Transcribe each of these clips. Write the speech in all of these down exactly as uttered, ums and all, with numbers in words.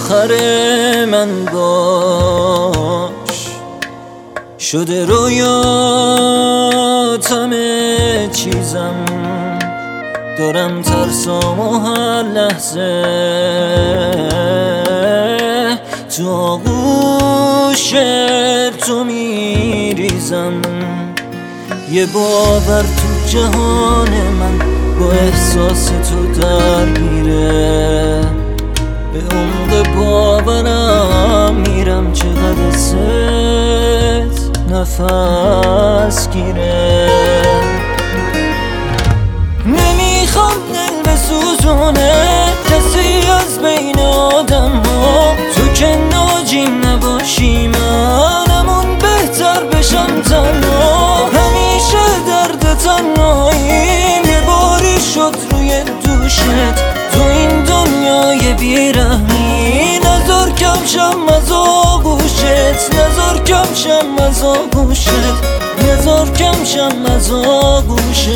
آخر من باش، شده رویات همه چیزم، دارم ترسام و هر لحظه تو آغوش تو میریزم. یه باور تو جهان من با احساس تو درگیره، به عمق باورم میرم چقدر ست نفس گیره. نمیخوام دل بسوزونه کسی از بین آدم ها، تو که ناجیم نباشی منمون بهتر بشم تنها. همیشه درد تنهاییم یه باری شد روی دوشت، تو این دنیای بیرحمی نذار کم شم از آغوشت، نذار کم شم از آغوشت، نذار کم شم از آغوشت.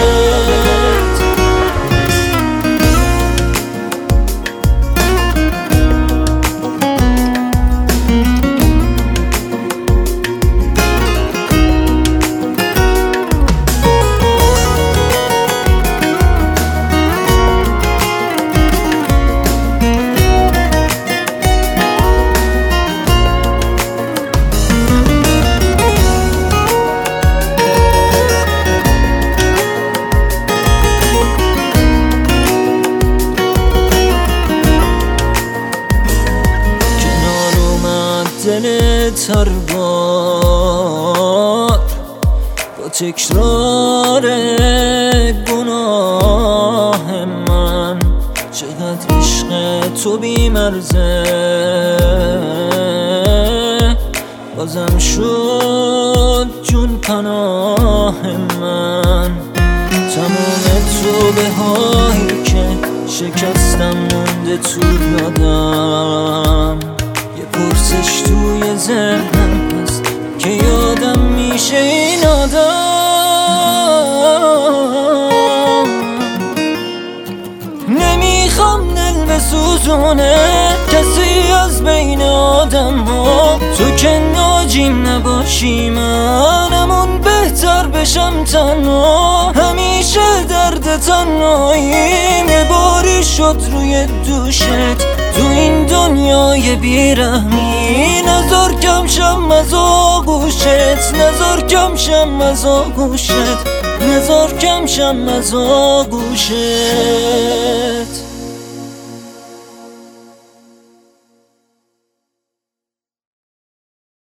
دلت هر بار با تکرار گناه من، چقدر عشق تو بی‌مرزه بازم شد جون پناه من. تمام توبه هایی که شکستم مونده تو یادم، پرسش توی ذهنم هست که یادم میشه این آدم. نمیخوام دل بسوزونه کسی از بین آدم ها، تو که ناجیم نباشی منمون بهتر بشم تنها. همیشه درد تنهاییم یه باری شد روی دوشت، تو این دنیای بیرحمی نذار کم شم از آغوشت، نذار کم شم از آغوشت، نذار کم شم از آغوشت.